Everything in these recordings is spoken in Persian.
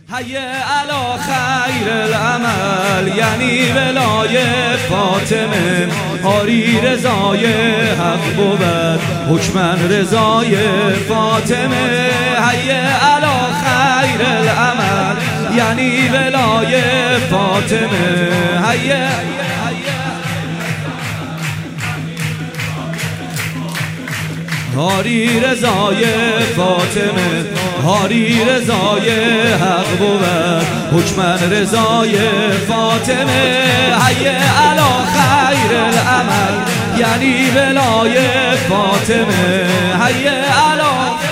حی علی خیر العمل یعنی ولای فاطمه، آری رضای حق بود حکمن رضای فاطمه. حی علی خیر العمل یعنی ولای فاطمه. حی آری رضای فاطمه، آری رضای حق بود حکمن رضای فاطمه. حی علی خیر العمل یعنی ولای فاطمه. حی علی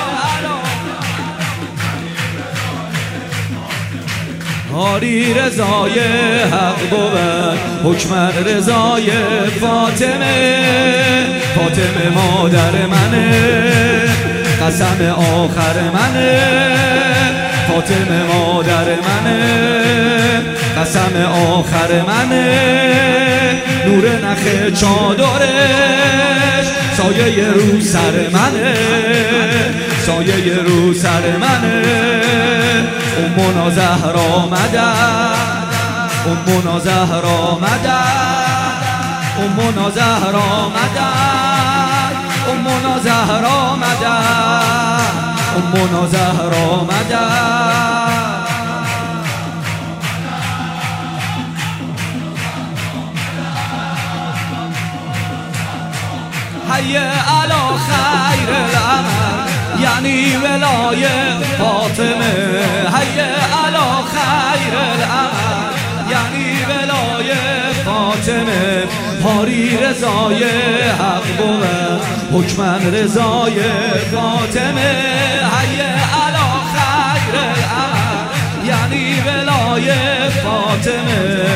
آری رضای حق بود حکمن رضای فاطمه. فاطمه مادر منه، قسم آخر منه. فاطمه مادر منه، قسم آخر منه. نور نخ چادرش سایه رو سر منه، سایه رو سر منه. امونا زهرا مدد، امونا زهرا مدد، امونا زهرا مدد، امونا زهرا مدد، امونا زهرا مدد. حی علی خیر العمل یعنی ولای فاطمه. حی علی خیر العمل یعنی ولای فاطمه، آری رضای حق بود حکمن رضای فاطمه. حی علی خیر العمل یعنی ولای فاطمه.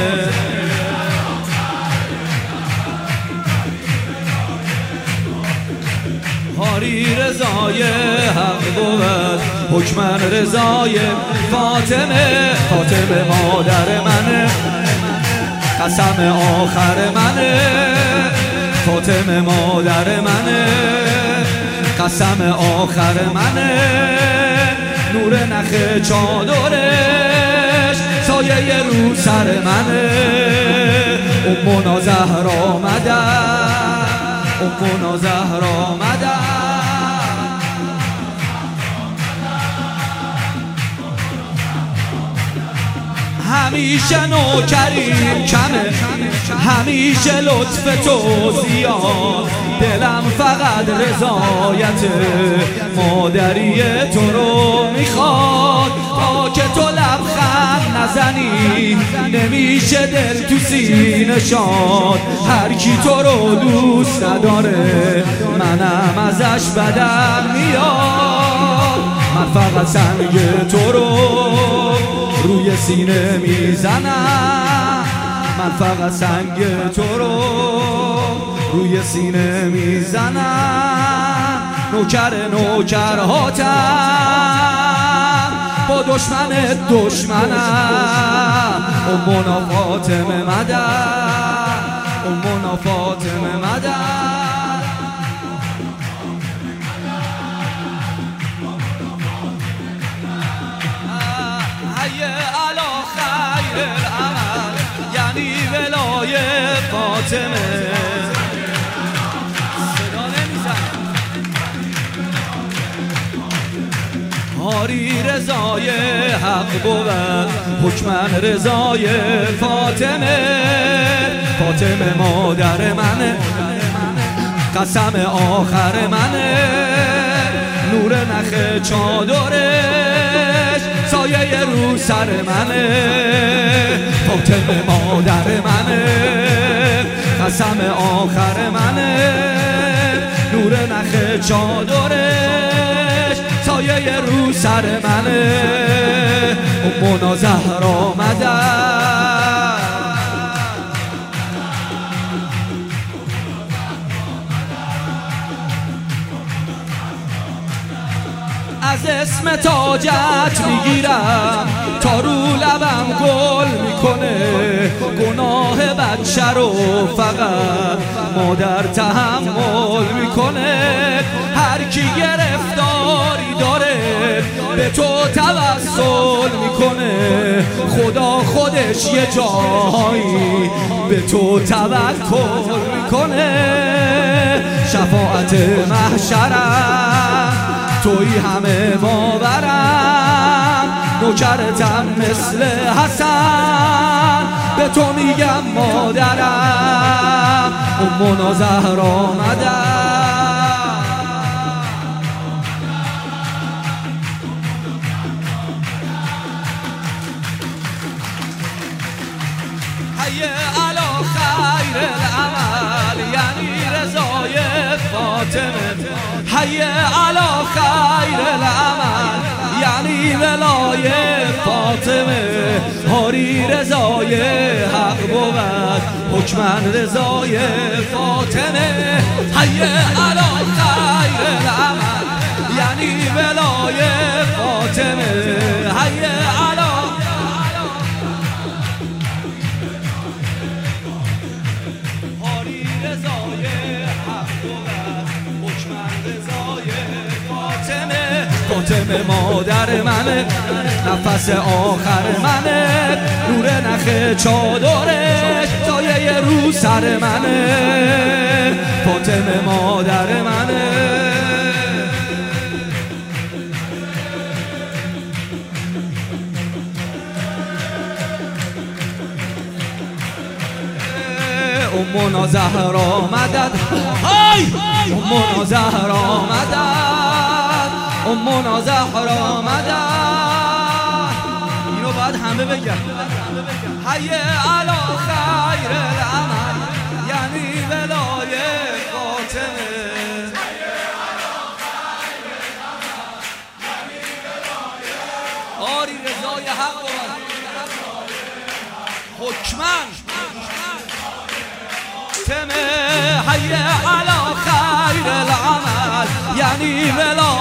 آری رضای حق بود حکمن رضای فاطمه. فاطمه مادر منه، قسم آخر منه. فاطمه مادر منه، قسم آخر منه. نور نخ چادرش سایه رو سر منه. امونا زهرا مدد، امونا زهرا مدد. همیشه نوکریم کمه، همیشه لطف تو زیاد. دلم فقط رضایت مادری تو رو میخواد. تا که تو لبخند نزنی نمیشه دل تو سینه شاد. هر کی تو رو دوست نداره منم ازش بدم میاد. من فقط سنگ تو رو روی سینه میزنم، من فقط سنگ تو رو روی سینه میزنم. نوکر نوکرهاتم، با دشمن دشمنم. امونا فاطمه مدد، امونا فاطمه مدد. حی علی خیر العمل یعنی ولای فاطمه. صدا نمیزن. آری رضای حق بود حکمن رضای فاطمه. فاطمه مادر منه، قسم آخر منه. نور نخ چادرش سایه رو سر منه. فاطمه مادر منه، قسم آخر منه. نور نخ چادرش سایه رو سر منه. امونا زهرا مدد، از اسم تاجت میگیرم تا رو لبم گل میکنه. گناه بچه رو فقط مادر تحمل میکنه. هر کی گرفتاری داره به تو توسل میکنه. خدا خودش یه جایی به تو توکل میکنه. شفاعت محشرم توی همه باورم. نوکرتم مثل حسن به تو میگم مادرم. امونا زهرا آمدم. حی علی خیر العمل یعنی رضای فاطمه. حی علی خیر العمل یعنی ولای فاطمه. هاری رضای حق بود حکمن رضای فاطمه. حی علی خیر العمل یعنی ولای فاطمه. حی علی هاری رضای حق بود حکمن رضای فاطمه. فاطمه مادر منه نفس آخر منه. نور نخ چادرش سایه رو سر منه. فاطمه مادر منه. امونا زهرا مدد. امونا زهرا مدد. امونا زهرا مدد. اینو باید همه بگن. حی علی خیر العمل یعنی ولای فاطمه. آری رضای حق بود حکمن فاطمه. حی علی خیر العمل یعنی ولای